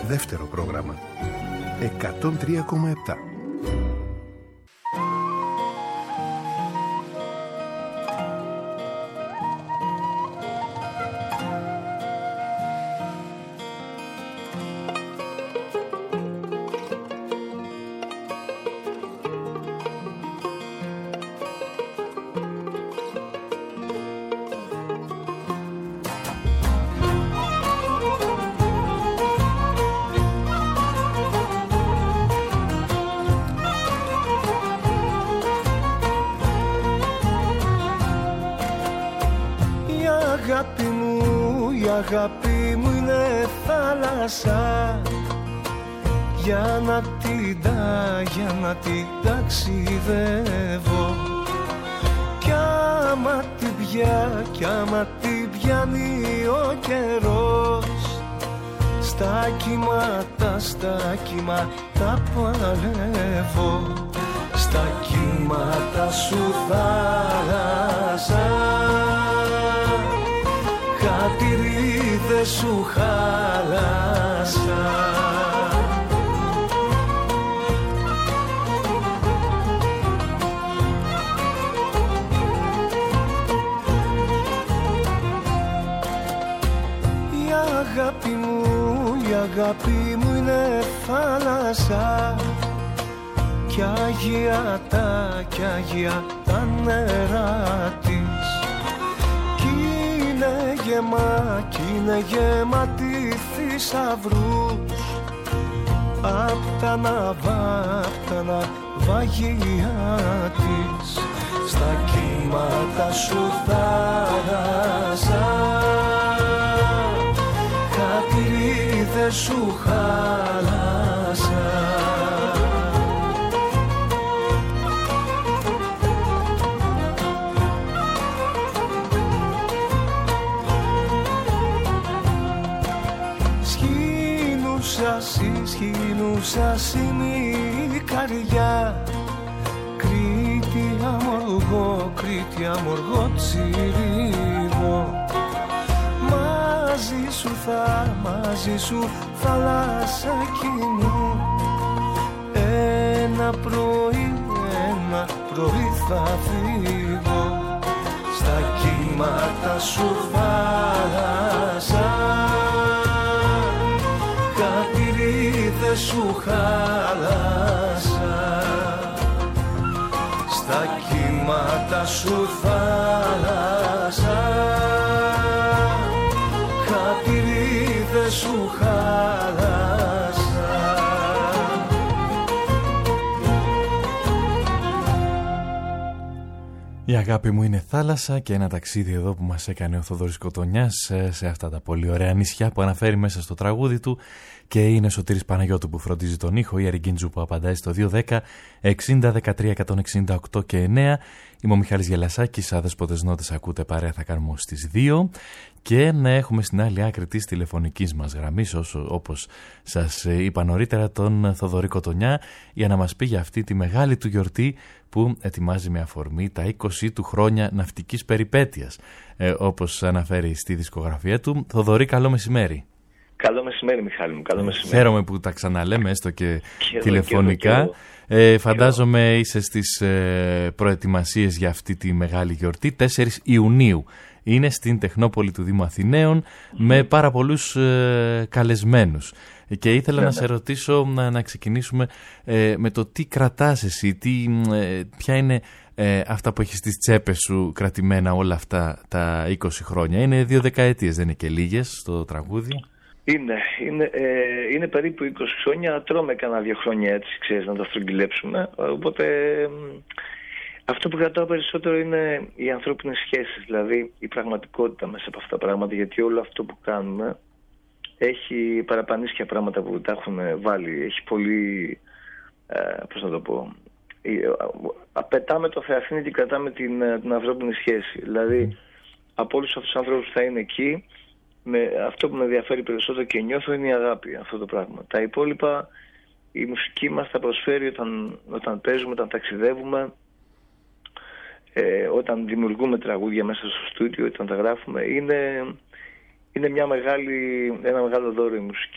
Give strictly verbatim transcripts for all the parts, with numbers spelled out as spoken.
δεύτερο πρόγραμμα. εκατόν τρία κόμμα επτά. Αγάπη μου είναι θάλασσα, για να την τα, για να την ταξιδεύω. Κι άμα την πια, κι άμα την πιάνει ο καιρός, στα κύματα, στα κύματα παλεύω. Στα κύματα σου θάλασσα, χατηρίδες σου χάλασα. Η αγάπη μου, η αγάπη μου είναι θάλασσα, κι αγία τα, κι αγία τα νερά της. Είναι γεμά, κι είναι γεμάτη θησαυρούς, απ' τα ναυά, απ' τα ναυαγία της. Στα κύματα σου θάλασσα, χατηρίδες σου χάλασα. Σχήνουσα η καρδιά, Κρήτη αμοργό, Κρήτη αμοργό τσιρίγο. Μαζί σου θα, μαζί σου θάλασσακι μου, ένα πρωί, ένα πρωί θα φύγω. Στα κύματα σου θάλασσα, χατηρίδες σου χάλασα. Στα κύματα σου θάλασσα, χατηρίδες σου χάλασα. Η αγάπη μου είναι θάλασσα, και ένα ταξίδι εδώ που μας έκανε ο Θοδωρής Κοτονιάς σε αυτά τα πολύ ωραία νησιά που αναφέρει μέσα στο τραγούδι του. Και είναι ο Σωτήρης Παναγιώτου που φροντίζει τον ήχο, η Αριγκίντζου που απαντάει στο δύο δέκα εξήντα δεκατρία εκατόν εξήντα οκτώ και εννέα. Είμαι ο Μιχάλης Γελασάκης, άδεσποτες νότες ακούτε, παρέα θα κάνουμε στις δύο. Και να έχουμε στην άλλη άκρη της τηλεφωνικής μας γραμμής, όπως σας είπα νωρίτερα, τον Θοδωρή Κοτονιά, για να μας πει για αυτή τη μεγάλη του γιορτή που ετοιμάζει με αφορμή τα είκοσι του χρόνια ναυτικής περιπέτειας, ε, όπως αναφέρει στη δισκογραφία του. Θοδωρή, καλό μεσημέρι. Καλό μεσημέρι, Μιχάλη μου. Καλό μεσημέρι. Χαίρομαι που τα ξαναλέμε, έστω και, και τηλεφωνικά. Και εδώ, και εδώ. Ε, φαντάζομαι είσαι στις ε, προετοιμασίες για αυτή τη μεγάλη γιορτή. τέσσερις Ιουνίου είναι στην Τεχνόπολη του Δήμου Αθηναίων, mm. με πάρα πολλούς ε, καλεσμένους. Και ήθελα yeah, να yeah. σε ρωτήσω να, να ξεκινήσουμε ε, με το τι κρατάς εσύ, τι, ε, ποια είναι ε, αυτά που έχεις στις τσέπες σου κρατημένα όλα αυτά τα είκοσι χρόνια. Είναι δύο δεκαετίες, δεν είναι και λίγες στο τραγούδι. Είναι, είναι, ε, είναι περίπου είκοσι χρόνια, τρώμε κανένα δύο χρόνια έτσι, ξέρεις, να τα στρογγυλέψουμε. Οπότε ε, αυτό που κρατάω περισσότερο είναι οι ανθρώπινες σχέσεις, δηλαδή η πραγματικότητα μέσα από αυτά τα πράγματα, γιατί όλο αυτό που κάνουμε έχει παραπανίσια πράγματα που τα έχουν βάλει, έχει πολύ, ε, πώς να το πω, ε, πετάμε το Θεαθήνη και κρατάμε την, την ανθρώπινη σχέση, δηλαδή από όλους αυτούς τους ανθρώπους που θα είναι εκεί, με αυτό που με ενδιαφέρει περισσότερο και νιώθω είναι η αγάπη, αυτό το πράγμα. Τα υπόλοιπα η μουσική μας τα προσφέρει όταν, όταν παίζουμε, όταν ταξιδεύουμε, ε, όταν δημιουργούμε τραγούδια μέσα στο στούντιο, όταν τα γράφουμε. Είναι, είναι μια μεγάλη, ένα μεγάλο δώρο η μουσική.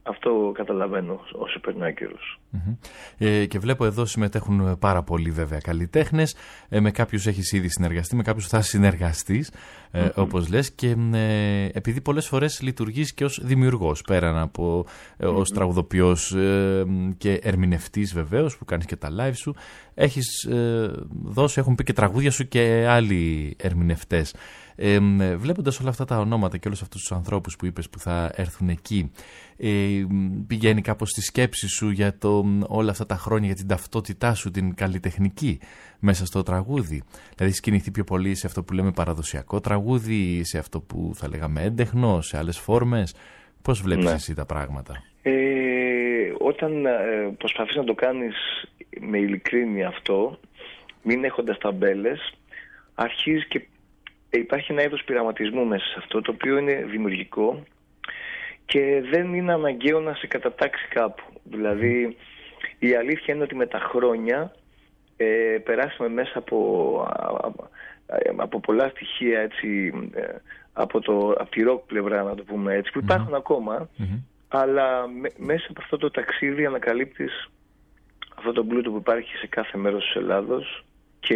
Αυτό καταλαβαίνω όσο περνάει καιρός. Mm-hmm. Ε, και βλέπω εδώ συμμετέχουν πάρα πολλοί βέβαια καλλιτέχνες. Ε, με κάποιους έχεις ήδη συνεργαστεί, με κάποιους θα συνεργαστείς, ε, mm-hmm. όπως λες. Και ε, επειδή πολλές φορές λειτουργείς και ως δημιουργός, πέραν από ε, ως mm-hmm. τραγουδοποιός ε, και ερμηνευτής βεβαίως, που κάνεις και τα live σου, έχεις ε, δώσει, έχουν πει και τραγούδια σου και άλλοι ερμηνευτές. Ε, βλέποντας όλα αυτά τα ονόματα και όλους αυτούς τους ανθρώπους που είπες που θα έρθουν εκεί, ε, πηγαίνει κάπως στη σκέψη σου για το, όλα αυτά τα χρόνια, για την ταυτότητά σου, την καλλιτεχνική μέσα στο τραγούδι? Δηλαδή σκηνηθεί πιο πολύ σε αυτό που λέμε παραδοσιακό τραγούδι, σε αυτό που θα λέγαμε έντεχνο, σε άλλες φόρμες? Πώς βλέπεις ναι. εσύ τα πράγματα? Ε, όταν ε, προσπαθείς να το κάνεις με ειλικρίνη αυτό, μην έχοντας ταμπέλες, αρχίζεις και υπάρχει ένα είδος πειραματισμού μέσα σε αυτό, το οποίο είναι δημιουργικό και δεν είναι αναγκαίο να σε κατατάξει κάπου. Δηλαδή, η αλήθεια είναι ότι με τα χρόνια ε, περάσαμε μέσα από, από πολλά στοιχεία, έτσι, από, το, από τη ροκ πλευρά, να το πούμε έτσι, που υπάρχουν mm-hmm. ακόμα, mm-hmm. αλλά με, μέσα από αυτό το ταξίδι ανακαλύπτεις αυτό το πλούτο που υπάρχει σε κάθε μέρος της Ελλάδος και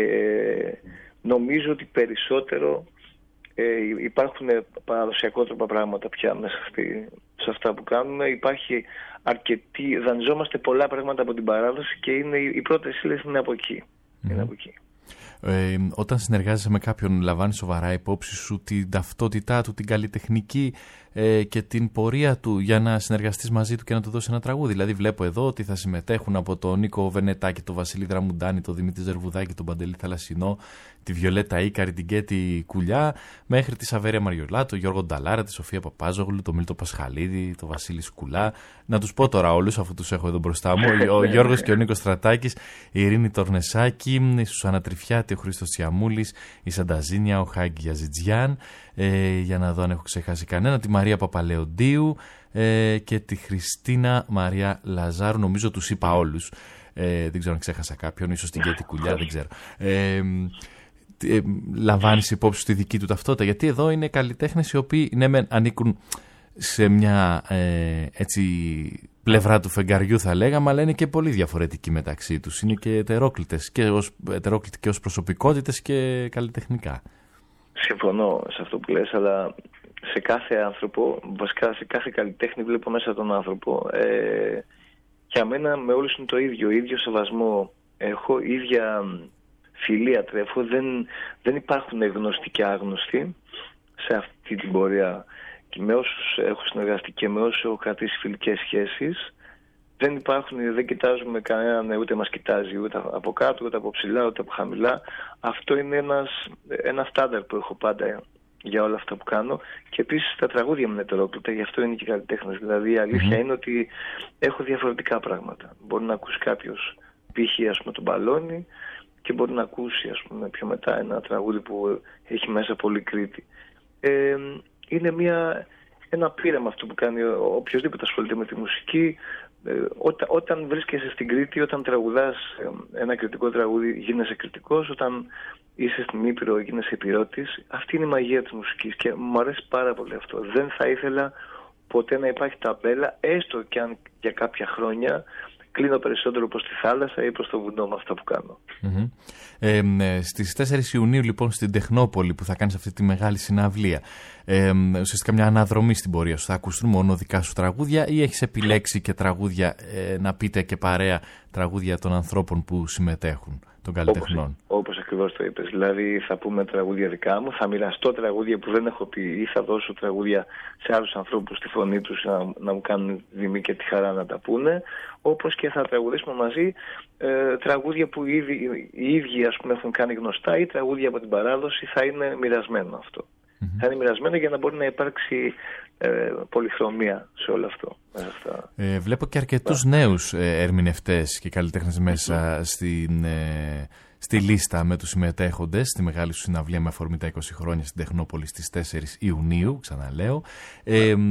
νομίζω ότι περισσότερο ε, υπάρχουν παραδοσιακότροπα πράγματα πια μέσα στη, σε αυτά που κάνουμε. Υπάρχει αρκετή, δανειζόμαστε πολλά πράγματα από την παράδοση και είναι, οι πρώτες ύλες είναι από εκεί. Mm-hmm. Είναι από εκεί. Ε, όταν συνεργάζεσαι με κάποιον, λαμβάνεις σοβαρά υπόψη σου την ταυτότητά του, την καλλιτεχνική ε, και την πορεία του για να συνεργαστείς μαζί του και να του δώσεις ένα τραγούδι? Δηλαδή βλέπω εδώ ότι θα συμμετέχουν από τον Νίκο Βενετάκη, τον Βασίλη Δραμουντάνη, τον Δημήτρη Ζερβουδάκη, τον Παντελή Θαλασσινό, τη Βιολέτα Ίκαρη, την Κέτη Κουλιά, μέχρι τη Σαβέρια Μαριολά, τον Γιώργο Νταλάρα, τη Σοφία Παπάζογλου, τον Μίλτο Πασχαλίδη, τον Βασίλη Σκουλά. Να τους πω τώρα όλους, αφού τους έχω εδώ μπροστά μου. Ο Γιώργος και ο Νίκος Στρατάκης, η Ειρήνη Τορνεσάκη, η Σουσάνα Τριφιάτη, ο Χρήστος Τσιαμούλης, η Σανταζίνια, ο Χάγκη Γιαζιτζιάν, ε, για να δω αν έχω ξεχάσει κανένα, τη Μαρία Παπαλεοντίου ε, και τη Χριστίνα Μαρία Λαζάρου. Νομίζω τους είπα όλους. Ε, δεν ξέρω αν ξέχασα κάποιον, ίσως την Κέτη Κουλιά, δεν ξέρω. Ε, ε, λαμβάνεις υπόψη τη δική του ταυτότητα? Γιατί εδώ είναι καλλιτέχνες οι οποίοι ναι, μεν ανήκουν σε μια ε, έτσι πλευρά του φεγγαριού θα λέγαμε, αλλά είναι και πολύ διαφορετικοί μεταξύ τους. Είναι και ετερόκλητες και ως, ετερόκλητοι και ως προσωπικότητες και καλλιτεχνικά. Συμφωνώ σε αυτό που λες, αλλά σε κάθε άνθρωπο, βασικά σε κάθε καλλιτέχνη βλέπω μέσα τον άνθρωπο. Ε, για μένα με όλους είναι το ίδιο, ίδιο σεβασμό έχω, ίδια φιλία τρέφω, δεν, δεν υπάρχουν γνωστοί και άγνωστοι σε αυτή την πορεία. Και με όσους έχω συνεργαστεί και με όσους έχω κρατήσει φιλικές σχέσεις, δεν υπάρχουν, δεν κοιτάζουμε κανέναν, ούτε μας κοιτάζει ούτε από κάτω, ούτε από ψηλά, ούτε από χαμηλά. Αυτό είναι ένας, ένα στάνταρ που έχω πάντα για όλα αυτά που κάνω. Και επίσης τα τραγούδια μου είναι ετερόκλητα, γι' αυτό είναι και καλλιτέχνες. Δηλαδή η αλήθεια mm-hmm. είναι ότι έχω διαφορετικά πράγματα. Μπορεί να ακούσει κάποιος π.χ. ας πούμε τον Μπαλόνι και μπορεί να ακούσει ας πούμε πιο μετά ένα τραγούδι που έχει μέσα πολύ Κρήτη. Ε, είναι μια, ένα πείραμα αυτό που κάνει οποιοδήποτε ασχολείται με τη μουσική. Ε, όταν, όταν βρίσκεσαι στην Κρήτη, όταν τραγουδάς ένα κριτικό τραγούδι γίνεσαι κριτικός, όταν είσαι στην Ήπειρο γίνεσαι υπηρώτης. Αυτή είναι η μαγεία της μουσικής και μου αρέσει πάρα πολύ αυτό. Δεν θα ήθελα ποτέ να υπάρχει ταμπέλα, έστω και αν για κάποια χρόνια κλείνω περισσότερο προς τη θάλασσα ή προς το βουνό με αυτά που κάνω. Mm-hmm. Ε, ε, στις τέσσερις Ιουνίου λοιπόν στην Τεχνόπολη που θα κάνεις αυτή τη μεγάλη συναυλία, ε, ουσιαστικά μια αναδρομή στην πορεία σου, θα ακουστούν μόνο δικά σου τραγούδια ή έχεις επιλέξει και τραγούδια ε, να πείτε και παρέα τραγούδια των ανθρώπων που συμμετέχουν, των καλλιτεχνών? Όπως, όπως ακριβώς το είπες, δηλαδή θα πούμε τραγούδια δικά μου, θα μοιραστώ τραγούδια που δεν έχω πει ή θα δώσω τραγούδια σε άλλους ανθρώπους στη φωνή τους να, να μου κάνουν τιμή και τη χαρά να τα πούνε, όπως και θα τραγουδήσουμε μαζί ε, τραγούδια που ήδη, οι ίδιοι ας πούμε έχουν κάνει γνωστά ή τραγούδια από την παράδοση. Θα είναι μοιρασμένο αυτό. Mm-hmm. Θα είναι μοιρασμένο για να μπορεί να υπάρξει ε, πολυχρωμία σε όλο αυτό. Ε, βλέπω και αρκετούς yeah. νέους ε, ερμηνευτές και καλλιτέχνες μέσα mm-hmm. στην, ε, στη λίστα με τους συμμετέχοντες στη μεγάλη σου συναυλία με αφορμή τα είκοσι χρόνια στην Τεχνόπολη στις τέσσερις Ιουνίου, ξαναλέω. Ε, ε,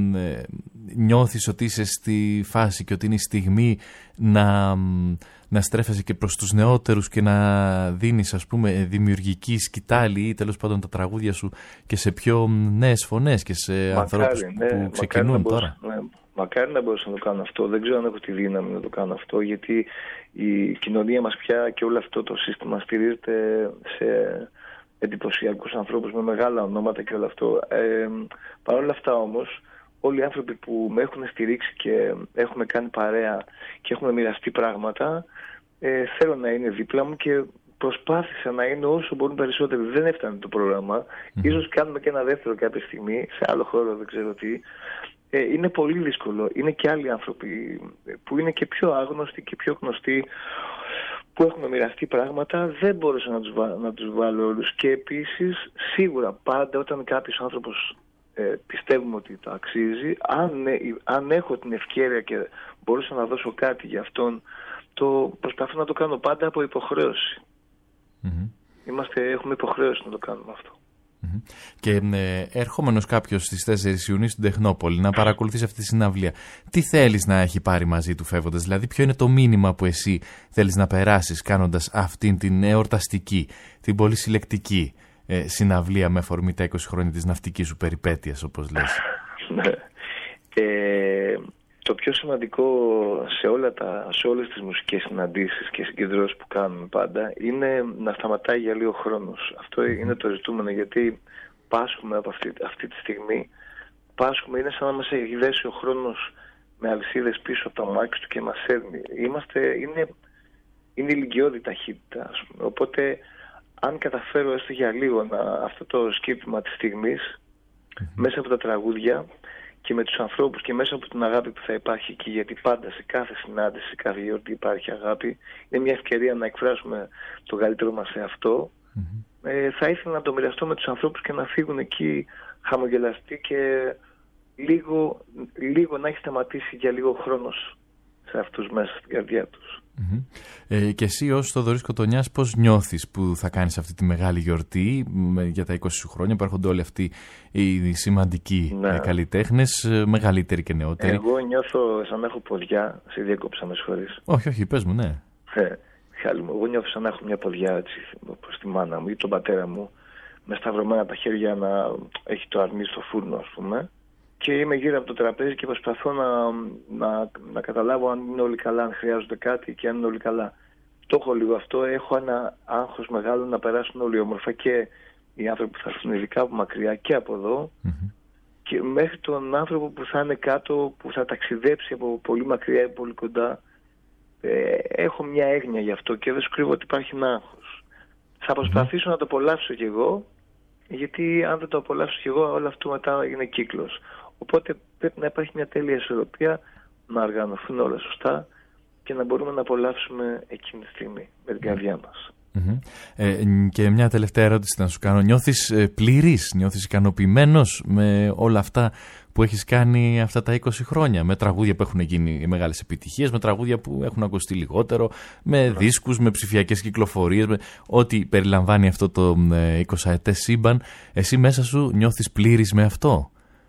νιώθεις ότι είσαι στη φάση και ότι είναι η στιγμή να, να στρέφεσαι και προς τους νεότερους και να δίνεις ας πούμε δημιουργική σκητάλη ή τέλος πάντων τα τραγούδια σου και σε πιο νέες φωνές και σε μακάρι, ανθρώπους ναι, που ξεκινούν τώρα? Ναι. Μακάρι να μπορούσα να το κάνω αυτό. Δεν ξέρω αν έχω τη δύναμη να το κάνω αυτό, γιατί η κοινωνία μας πια και όλο αυτό το σύστημα στηρίζεται σε εντυπωσιακούς ανθρώπους με μεγάλα ονόματα και όλο αυτό. Ε, Παρ' όλα αυτά όμως, όλοι οι άνθρωποι που με έχουν στηρίξει και έχουμε κάνει παρέα και έχουμε μοιραστεί πράγματα, ε, θέλω να είναι δίπλα μου και προσπάθησα να είναι όσο μπορούν περισσότεροι. Δεν έφτανε το πρόγραμμα. Mm. Ίσως κάνουμε και ένα δεύτερο κάποια στιγμή, σε άλλο χώρο, δεν ξέρω τι. Ε, είναι πολύ δύσκολο. Είναι και άλλοι άνθρωποι που είναι και πιο άγνωστοι και πιο γνωστοί, που έχουμε μοιραστεί πράγματα. Δεν μπορούσα να τους, βα... να τους βάλω όλους. Και επίσης, σίγουρα πάντα όταν κάποιος άνθρωπος ε, πιστεύουμε ότι το αξίζει, αν, ε, αν έχω την ευκαιρία και μπορούσα να δώσω κάτι για αυτόν, το προσπαθώ να το κάνω πάντα από υποχρέωση. Mm-hmm. Είμαστε, έχουμε υποχρέωση να το κάνουμε αυτό. Mm-hmm. Και ε, ερχόμενος κάποιος στις τέσσερις Ιουνίου στην Τεχνόπολη να παρακολουθήσει αυτή τη συναυλία, τι θέλεις να έχει πάρει μαζί του φεύγοντας? Δηλαδή, ποιο είναι το μήνυμα που εσύ θέλεις να περάσεις κάνοντας αυτήν την εορταστική, την πολύ συλλεκτική ε, συναυλία με αφορμή τα είκοσι χρόνια της ναυτικής σου περιπέτειας, όπως λες? ε, Το πιο σημαντικό σε, όλα τα, σε όλες τις μουσικές συναντήσεις και συγκεντρώσεις που κάνουμε πάντα είναι να σταματάει για λίγο χρόνος. Αυτό είναι το ζητούμενο, γιατί πάσχουμε από αυτή, αυτή τη στιγμή. Πάσχουμε, είναι σαν να μας έχει δέσει ο χρόνος με αλυσίδες πίσω από το αμάξι του και μας έρνει. Είμαστε, είναι, είναι ηλικιώδη ταχύτητα, ας πούμε. Οπότε αν καταφέρω έστω για λίγο να, αυτό το σκύπημα της στιγμής mm-hmm. μέσα από τα τραγούδια και με τους ανθρώπους και μέσα από την αγάπη που θα υπάρχει εκεί, γιατί πάντα σε κάθε συνάντηση, σε κάθε γιορτή υπάρχει αγάπη, είναι μια ευκαιρία να εκφράσουμε το καλύτερο μας σε αυτό. Mm-hmm. Ε, θα ήθελα να το μοιραστώ με τους ανθρώπους και να φύγουν εκεί χαμογελαστοί και λίγο, λίγο να έχει σταματήσει για λίγο χρόνος σε αυτούς μέσα στην καρδιά τους. Mm-hmm. Ε, και εσύ ως Θοδωρής Κοτονιάς πώς νιώθεις που θα κάνεις αυτή τη μεγάλη γιορτή για τα είκοσι σου χρόνια που έρχονται όλοι αυτοί οι σημαντικοί ναι. καλλιτέχνες, μεγαλύτεροι και νεότεροι? Εγώ νιώθω σαν να έχω ποδιά. Σε διέκοψα, με συγχωρείς. Όχι, όχι, πες μου, ναι. Ε, εγώ νιώθω σαν να έχω μια ποδιά έτσι, προς τη μάνα μου ή τον πατέρα μου, με σταυρωμένα τα χέρια να έχει το αρνί στο φούρνο, ας πούμε. Και είμαι γύρω από το τραπέζι και προσπαθώ να, να, να καταλάβω αν είναι όλοι καλά, αν χρειάζονται κάτι και αν είναι όλοι καλά. Το έχω λίγο αυτό. Έχω ένα άγχος μεγάλο να περάσουν όλοι όμορφα και οι άνθρωποι που θα έρθουν ειδικά από μακριά και από εδώ mm-hmm. και μέχρι τον άνθρωπο που θα είναι κάτω, που θα ταξιδέψει από πολύ μακριά ή πολύ κοντά. Ε, έχω μια έγνοια γι' αυτό και δεν σου κρύβω ότι υπάρχει ένα άγχος. Θα προσπαθήσω mm-hmm. να το απολαύσω κι εγώ, γιατί αν δεν το απολαύσω κι εγώ, όλο αυτό μετά είναι κύκλος. Οπότε πρέπει να υπάρχει μια τέλεια ισορροπία, να οργανωθούν όλα σωστά και να μπορούμε να απολαύσουμε εκείνη τη στιγμή με την καρδιά μας. Mm-hmm. Ε, και μια τελευταία ερώτηση να σου κάνω. Νιώθεις ε, πλήρης, νιώθεις ικανοποιημένος με όλα αυτά που έχεις κάνει αυτά τα είκοσι χρόνια? Με τραγούδια που έχουν γίνει μεγάλες επιτυχίες, με τραγούδια που έχουν ακουστεί λιγότερο, με mm-hmm. δίσκους, με ψηφιακές κυκλοφορίες, με ό,τι περιλαμβάνει αυτό το ε, εικοσαετές σύμπαν. Εσύ μέσα σου νιώθεις πλήρης με αυτό?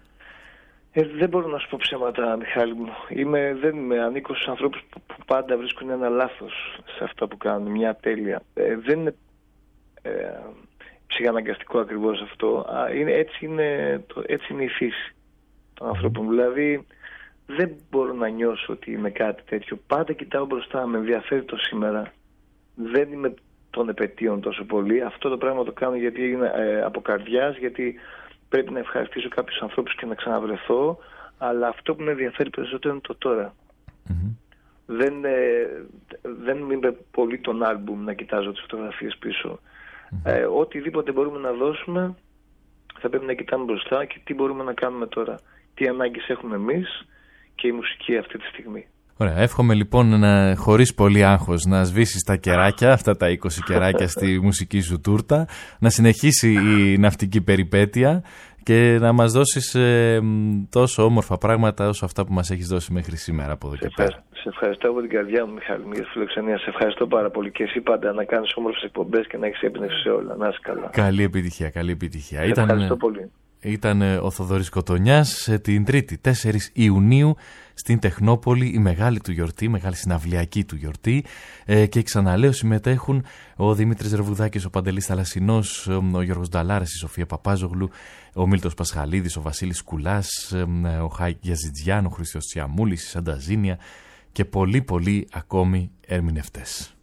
Ε, δεν μπορώ να σου πω ψέματα, Μιχάλη μου. Είμαι, δεν είμαι, ανήκω στους ανθρώπους που, που πάντα βρίσκουν ένα λάθος σε αυτά που κάνουν, μια τέλεια. Ε, δεν είναι ε, ψυχαναγκαστικό ακριβώς αυτό. Α, είναι, έτσι, είναι, το, έτσι είναι η φύση των ανθρώπων. Δηλαδή δεν μπορώ να νιώσω ότι είμαι κάτι τέτοιο. Πάντα κοιτάω μπροστά, με ενδιαφέρει το σήμερα. Δεν είμαι των επαιτίων τόσο πολύ. Αυτό το πράγμα το κάνω γιατί είναι ε, από καρδιάς, γιατί πρέπει να ευχαριστήσω κάποιους ανθρώπους και να ξαναβρεθώ, αλλά αυτό που με ενδιαφέρει περισσότερο είναι το τώρα. Mm-hmm. Δεν, ε, δεν είμαι πολύ τον άλμπουμ να κοιτάζω τις φωτογραφίες πίσω. Mm-hmm. Ε, οτιδήποτε μπορούμε να δώσουμε θα πρέπει να κοιτάμε μπροστά και τι μπορούμε να κάνουμε τώρα. Τι ανάγκες έχουμε εμείς και η μουσική αυτή τη στιγμή. Ωραία, εύχομαι λοιπόν να, χωρίς πολύ άγχος να σβήσεις τα κεράκια, αυτά τα είκοσι κεράκια στη μουσική σου τούρτα, να συνεχίσει η ναυτική περιπέτεια και να μας δώσεις ε, τόσο όμορφα πράγματα όσο αυτά που μας έχεις δώσει μέχρι σήμερα από εδώ σε και πέρα. Σε ευχαριστώ από την καρδιά μου, Μιχάλη, για τη φιλοξενία. Σε ευχαριστώ πάρα πολύ και εσύ πάντα να κάνεις όμορφες εκπομπές και να έχεις έμπνευση σε όλα. Να είσαι καλά. Καλή επιτυχία, καλή επιτυχία. Σε Ήταν... ευχαριστώ πολύ. Ήταν ο Θοδωρής Κοτονιάς την Τρίτη τέσσερις Ιουνίου στην Τεχνόπολη, η μεγάλη του γιορτή, η μεγάλη συναυλιακή του γιορτή, και ξαναλέω συμμετέχουν ο Δημήτρης Ρεβουδάκης, ο Παντελής Θαλασσινός, ο Γιώργος Νταλάρας, η Σοφία Παπάζογλου, ο Μίλτος Πασχαλίδης, ο Βασίλης Κουλάς, ο Χάικ Γιαζιτζιάν, ο Χρήστος Τσιαμούλης, η Σανταζίνια και πολλοί πολλοί ακόμη ερμηνευτές.